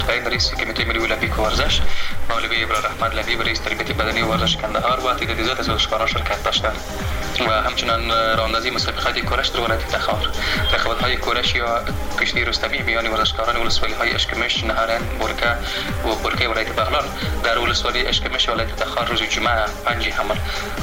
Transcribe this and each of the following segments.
این رئیس کمیته ملی المپیک و ورزش مولوی ابراهیم احمد لبیب رئیس تربیت بدنی و ورزش کندهار و تعداد زیاد از ورزشکاران شرکت داشتند و همچنین راهاندازی مسابقات کورش در ولایت تخار. رقابت‌های کورش یا کشتی رستمی میان ورزشکاران ولسوالی‌های اشکمش، نهرین، برکه و برکه ولایت بغلان در ولسوالی اشکمش ولایت تخار روز جمعه 5 حمل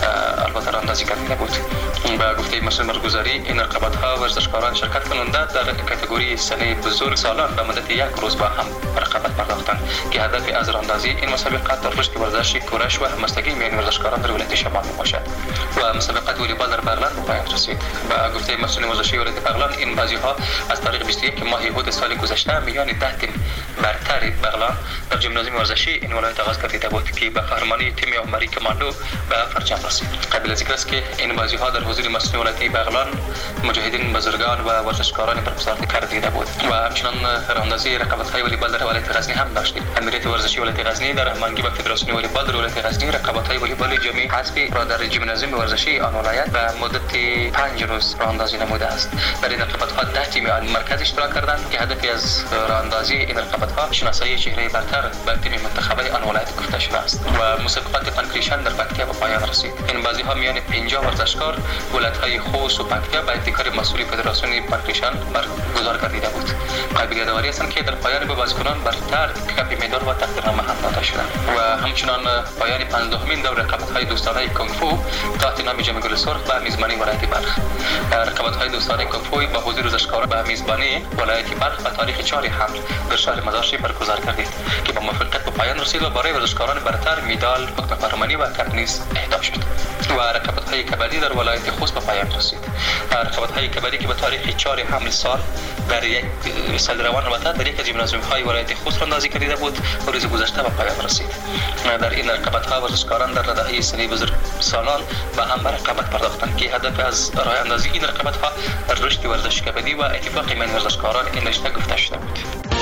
البته راهاندازی کرده بود. با گفته مسئول برگزاری این رقابت‌ها ورزشکاران شرکت کننده در کاتگوری سنه بزرگ سالان به مدت یک روز با هم رقابت پرداختند که هدف از راهاندازی این مسابقات در رشد ورزش کورش و همبستگی میان ورزشکاران در ولایت شمال میباشد. و مسابقات والیبال در بغلان به پایان رسید. با گفته مسئول ورزشی ولایت بغلان این بازی‌ها از تاریخ 21 ماه یهود سال گذشته میان 10 تیم برتر بغلان در ژیمنازیوم ورزشی این ولایت آغاز گردیده بود که به قهرمانی تیم عمری کماندو به پرچم رسید. قابل ذکر است که این بازی‌ها در حضور مسئول ولایت بغلان، مجاهدین بزرگان و ورزشکاران برگزار گردیده بود. و همچنین راهاندازی رقابت‌های والیبال در ولایت غزنی هم داشتیم. امنیت ورزشی ولایت غزنی در هماهنگی با فدراسیون والیبال در ولایت غزنی رقابت‌های والیبال جمعی حذفی را در ژیمنازیوم ورزشی آن ولایت به مدت 5 روز راهاندازی نموده است. در این رقابت‌ها 10 تیم مرکز اشتراک کردند که هدف از راهاندازی این رقابت‌ها شناسایی چهره برتر به تیم منتخبه آن ولایت گفته شده است. و مسابقات پنکریشن در پکتیا به پایان رسید. این بازی‌ها میان 50 ورزشکار ولایت‌های خوست و پکتیا با ابتکار مسئول فدراسیون پنکریشن برگزار گردیده بود. قابل یادآوری است که در پایان به بازیکنان برتر کاپ مدال و تقدیرنامه هم داده شد. و همچنین پایان 15مین دور رقابت‌های دوستانه کنگ فو تحت نام جام گل سرخ به میزبانی ولایت بلخ. رقابت‌های دوستانه کنگ فو با حضور ورزشکاران به میزبانی ولایت بلخ به تاریخ 4 حمل در شهر مزارشریف برگزار گردید که با موفقیت به پایان رسید و برای ورزشکاران برتر مدال، حکم قهرمانی و کاپ نیز اهدا شد. و رقابت‌های کبدی در ولایت خوست به پایان رسید. رقابت‌های کبدی که به تاریخ 4 حمل سال در یک سال روان البته در یک از ژیمنازیوم‌های ولایت خوست راهاندازی کرده بود و روز گذشته به پایان رسید. در این رقابت‌ها ورزشکاران در رده‌های سنی بزرگ سالان به هم به رقابت پرداختند که هدف از راه اندازی این رقابت‌ها رشد ورزش کبدی و اتفاق میان ورزشکاران این رشته گفته شده بود.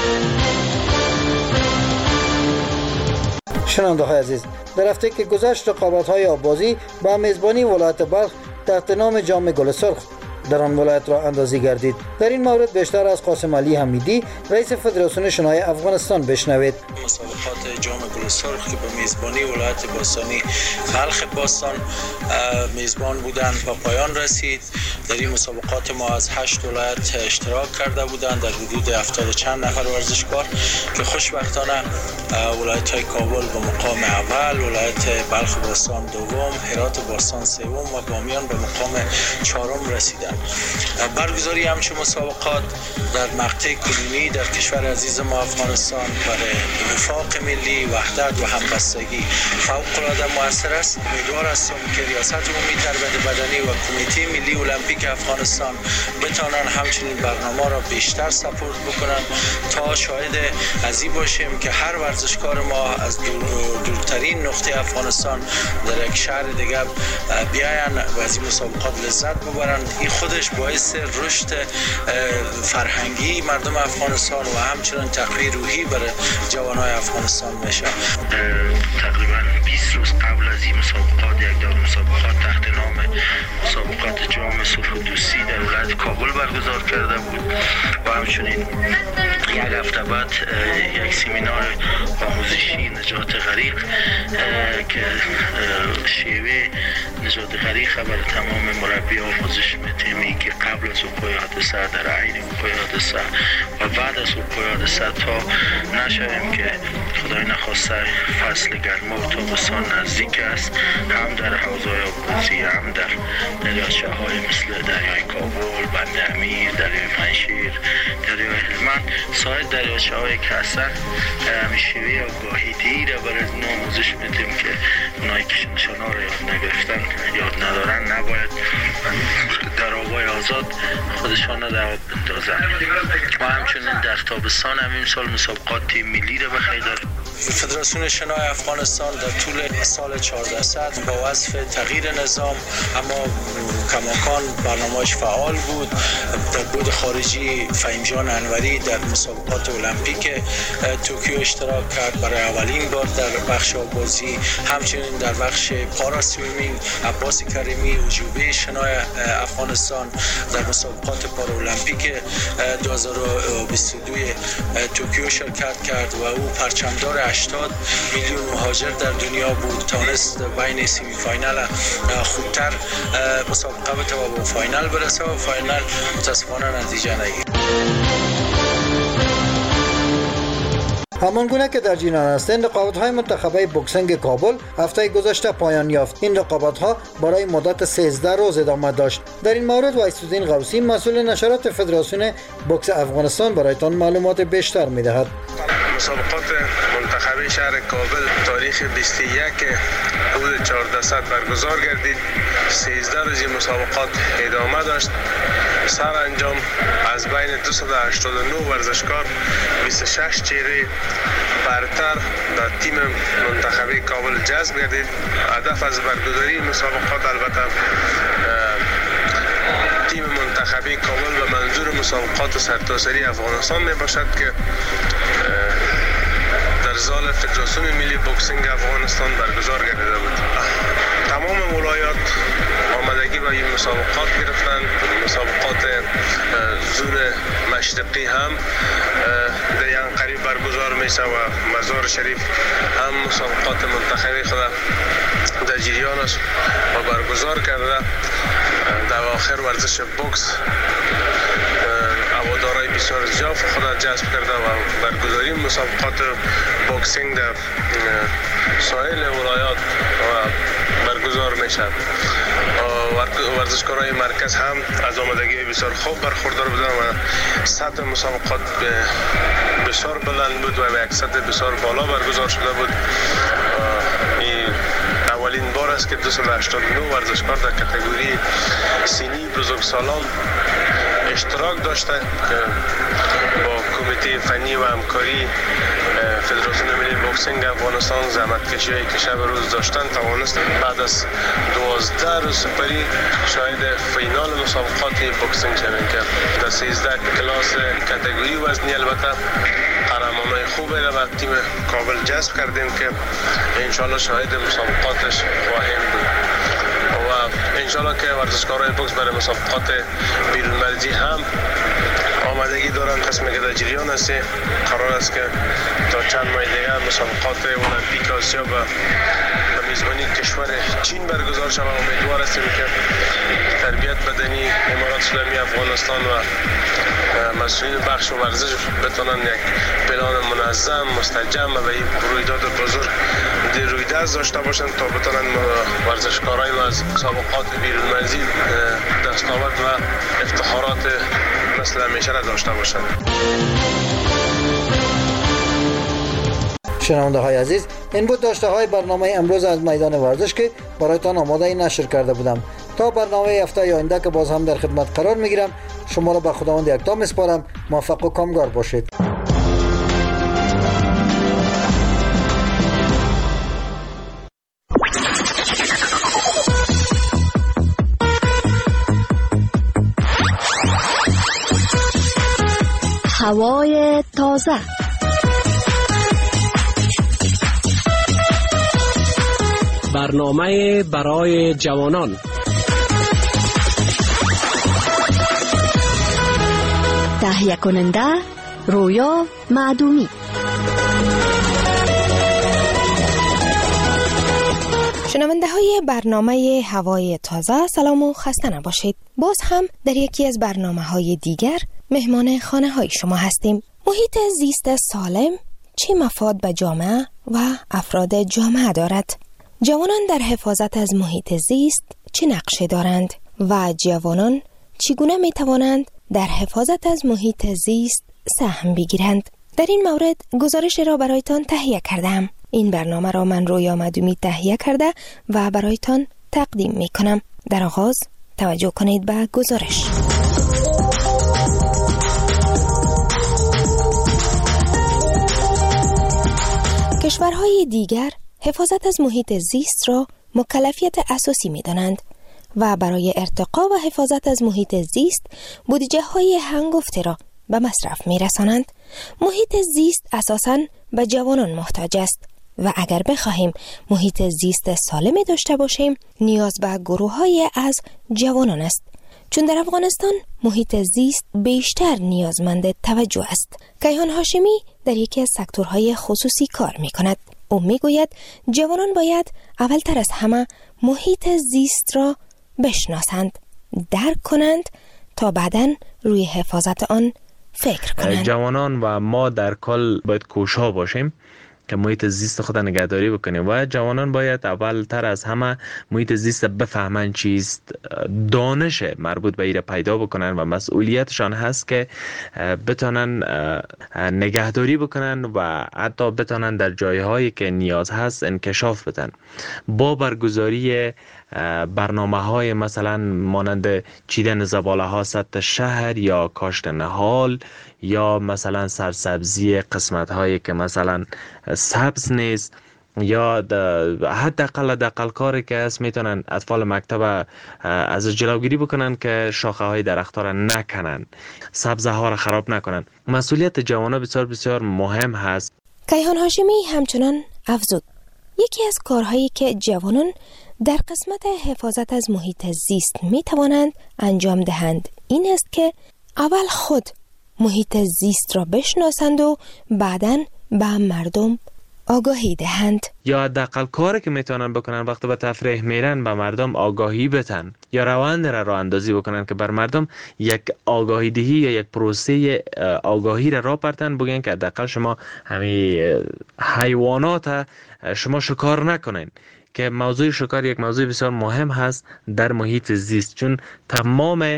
شنونده‌های عزیز، در هفته که گذشت رقابت‌های آببازی با میزبانی ولایت بلخ تحت نام جام گل سرخ در آن ولایت را اندازی گردید. در این مورد بیشتر از قاسم علی حمیدی رئیس فدراسیون شنای افغانستان بشنوید. مسابقات جام گل سرخ که به میزبانی ولایت باستانی بلخ باستان میزبان بودند با پایان رسید. در این مسابقات ما از 8 ولایت اشتراک کرده بودند در حدود 70 چند نفر ورزشکار که خوشبختانه ولایت‌های کابل به مقام اول، ولایت بلخ باستان دوم، هرات باستان سوم و بامیان به مقام چهارم رسیدند. برگزاری همچون مسابقات در مقطع کنونی در کشور عزیز ما افغانستان برای وفاق ملی، وحدت و همبستگی فوق‌العاده موثر است. امیدوار هستم که ریاست عمومی تربیت بدنی و کمیته ملی المپیک افغانستان بتوانند همچنین برنامه را بیشتر سپورت بکنند تا شاهد از این باشیم که هر ورزشکار ما از دورترین نقطه افغانستان در یک شهر دیگه بیاین و از این مسابقات لذت ببرند. این خودش باعث رشد فرهنگی مردم افغانستان و همچنین تقویت روحی برای جوانای افغانستان میشه. تقریبا 20 روز قبل از این مسابقات یک دور مسابقات تحت نام مسابقات جام سرخ دوستی در ولایت کابل برگزار کرده بود و همچنین یک هفته بعد یک سمینار آموزشی نجات غریق که شیوه نجات غریق برای تمام مربی آموزش میتیمی که قبل از وقوع حادثه، در عین وقوع حادثه و بعد از وقوع حادثه تا نشویم که خدای نخواسته فصل گرما و تابستان نزدیک است، هم در حوضهای آبگوزی هم در دریاچه‌های مثل دریای کابل، بند امیر، دریای پنشیر، دریای هلمند، سایر دریاچه‌هایی که هستن شیوه آگاهی دیر برای آموزش میدیم که اونایی که نشانه‌ها را یاد نگرفتن، یاد ندارن، نباید در آبای آزاد خودشان را در آب بندازن. و همچنین در تابستان همین سال مسابقات ملی را به خیر فدراسیون شنای افغانستان در طول سال 1400 با وصف تغییر نظام اما کماکان برنامه‌اش فعال بود. در بود خارجی فهیم جان انوری در مسابقات المپیک توکیو اشتراک کرد برای اولین بار در بخش آبازی. همچنین در بخش پارا سویمینگ عباس کریمی وجوبه شنای افغانستان در مسابقات پارا المپیک 2022 توکیو شرکت کرد و او پرچمدار 80 میلیون مهاجر در دنیا بود. تانست بین سیمی فاینال خودتر مسابقه بته و به فاینال برسه و فاینال متاسفانه نتیجه نگیرد. همان گونه که در جینان هستند، رقابت‌های منتخبه بوکسینگ کابل هفته گذشته پایان یافت. این رقابت‌ها برای مدت 13 روز ادامه داشت. در این مورد وایس‌الدین غوثی مسئول نشرات فدراسیون بوکس افغانستان برایتان معلومات بیشتر می‌دهد. مسابقات منتخبه شهر کابل تاریخ 21 حدود 1400 برگزار گردید. 13 روز مسابقات ادامه داشت. سرانجام از بین 289 ورزشکار 26 چهره برتر در تیم منتخبه کابل جذب گردید. هدف از برگزاری مسابقات البته تیم منتخبه کابل به منظور مسابقات سرتاسری افغانستان می باشد که در زال فدراسیون ملی بوکسینگ افغانستان برگزار گردیده بود. تمام ولایات آمدگی به این مسابقات گرفتند. مسابقات زون مشرقی هم در این قریب برگزار میشه و مزار شریف هم مسابقات منتخبه خود در جریان است و برگزار کرده. در آخر ورزش بوکس هوادارای بسیار زیاد خود جذب کرده و برگزاری مسابقات بوکسینگ در ساحل ولایات برگزار میشه. ورزشکارای مرکز هم از آمادگی بسیار خوب برخوردار بودند و سطح مسابقات بسیار بلند بود و به یک سطح بسیار بالا برگزار شده بود. اولین بار است که 289 ورزشکار در کاتگوری سنی بزرگسالان اشتراک داشته که با کمیته فنی و همکاری فدراسیون ملی بوکسینگ افغانستان زحمتکشی‌هایی که شب روز داشتن توانست بعد از 12 روز سپری شاهد فینال مسابقات بوکسینگ شویم که در 13 کلاس کاتگوری وزنی البته قهرمانای خوبی را به تیم کابل جذب کردیم که انشالله شاهد مسابقاتش خواهیم بود و انشالله که ورزشکارای بوکس برای مسابقات بیرون‌مرزی هم آمادگی دارن. قسمی که در جریان است قرار است که تا چند ماه دیگر مسابقات المپیک آسیا به میزبانی کشور چین برگزار شود. امیدوار هستیم که تربیت بدنی امارات اسلامی افغانستان و مسئولین بخش و ورزش بتونن یک پلان منظم مستجم و به این رویداد بزرگ رویداد داشته باشند تا بتونن ورزشکارای ما از مسابقات بیرون‌مرزی دستاورد و افتخارات مثل همیشه را داشته باشند. شنونده های عزیز، این بود داشته های برنامه امروز از میدان ورزش که برایتان آماده نشر کرده بودم. تا برنامه هفته آینده که باز هم در خدمت قرار میگیرم، شما را به خداوند یکتا میسپارم. موفق و کامگار باشید. هوای تازه، برنامه برای جوانان، تهیه کننده رویا معدومی. شنونده های برنامه هوای تازه، سلام و خسته نباشید. باز هم در یکی از برنامه های دیگر مهمان خانه های شما هستیم. محیط زیست سالم چه مفاد به جامعه و افراد جامعه دارد؟ جوانان در حفاظت از محیط زیست چه نقشی دارند و جوانان چگونه می توانند در حفاظت از محیط زیست سهم بگیرند؟ در این مورد گزارش را برایتان تهیه کردم. این برنامه را من رویا معدومی تهیه کرده و برایتان تقدیم می کنم. در آغاز توجه کنید به گزارش. کشورهای دیگر حفاظت از محیط زیست را مکلفیت اساسی می دانند و برای ارتقا و حفاظت از محیط زیست بودجه های هنگفته را به مصرف می رسانند. محیط زیست اساساً به جوانان محتاج است و اگر بخواهیم محیط زیست سالم داشته باشیم نیاز به گروه‌های از جوانان است، چون در افغانستان محیط زیست بیشتر نیازمند توجه است. کیهان هاشمی در یکی از سکتورهای خصوصی کار می کند. او می گوید جوانان باید اولتر از همه محیط زیست را بشناسند، درک کنند تا بعداً روی حفاظت آن فکر کنند. جوانان و ما در کل باید کوشا باشیم که محیط زیست خود نگهداری بکنیم و جوانان باید اولتر از همه محیط زیست بفهمن چیست، دانش مربوط به ایره پیدا بکنن و مسئولیتشان هست که بتونن نگهداری بکنن و حتی بتونن در جایهایی که نیاز هست انکشاف بدن. با برگزاری برنامه‌های مثلا مانند چیدن زباله ها سطح شهر یا کاشت نهال یا مثلا سرسبزی قسمت هایی که مثلا سبز نیست یا حداقل کاری که هست میتونن اطفال مکتب از جلوگیری بکنن که شاخه های درخت ها را نکنن، سبزه ها را خراب نکنن. مسئولیت جوانان بسیار بسیار مهم هست. کیهان هاشمی همچنان افزود یکی از کارهایی که جوانان در قسمت حفاظت از محیط زیست می توانند انجام دهند این است که اول خود محیط زیست را بشناسند و بعداً به مردم آگاهی دهند. یا حداقل کاری که میتونن بکنن وقتی به تفریح میرن به مردم آگاهی بدن یا روند را اندازی بکنن که بر مردم یک آگاهی دهی یا یک پروسه آگاهی را پرتن، بگن که حداقل شما همین حیوانات شما شکار نکنین، که موضوع شکار یک موضوع بسیار مهم هست در محیط زیست، چون تمام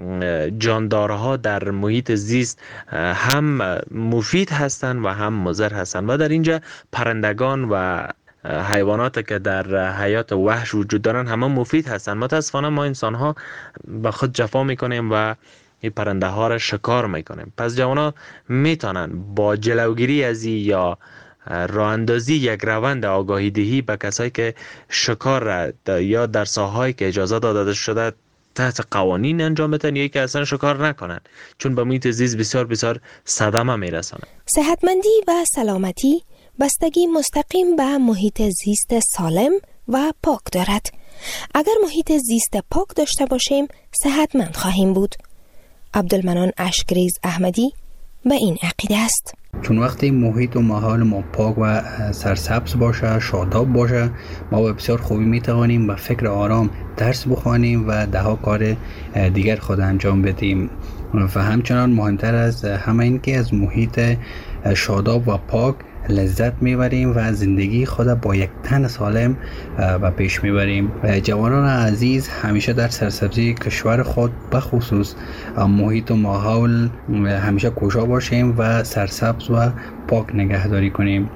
جاندارها در محیط زیست هم مفید هستند و هم مضر هستند و در اینجا پرندگان و حیوانات که در حیات وحش وجود دارن همه مفید هستند. متاسفانه ما انسان ها به خود جفا میکنیم و این پرنده ها را شکار میکنیم. پس جوانا میتونن با جلوگیری از یا راه اندازی یک روند آگاهی دهی به کسایی که شکار یا در ساحه‌ای که اجازه داده شده تحت قوانین انجام بدن یا که اصلا شکار نکنن، چون به محیط زیست بسیار بسیار صدمه میرسانه. صحتمندی و سلامتی بستگی مستقیم به محیط زیست سالم و پاک دارد. اگر محیط زیست پاک داشته باشیم صحتمند خواهیم بود. عبدالمنان اشکریز احمدی به این عقیده است. چون وقتی محیط و ماحول ما پاک و سرسبز باشه، شاداب باشه، ما به بسیار خوبی میتوانیم با فکر آرام درس بخوانیم و دهها کار دیگر خود انجام بدیم. و همچنان مهمتر از همه این که از محیط شاداب و پاک لذت میبریم و زندگی خود با یک تن سالم و پیش میبریم. جوانان عزیز همیشه در سرسبزی کشور خود بخصوص محیط و ماحول همیشه کوشا باشیم و سرسبز و پاک نگهداری کنیم.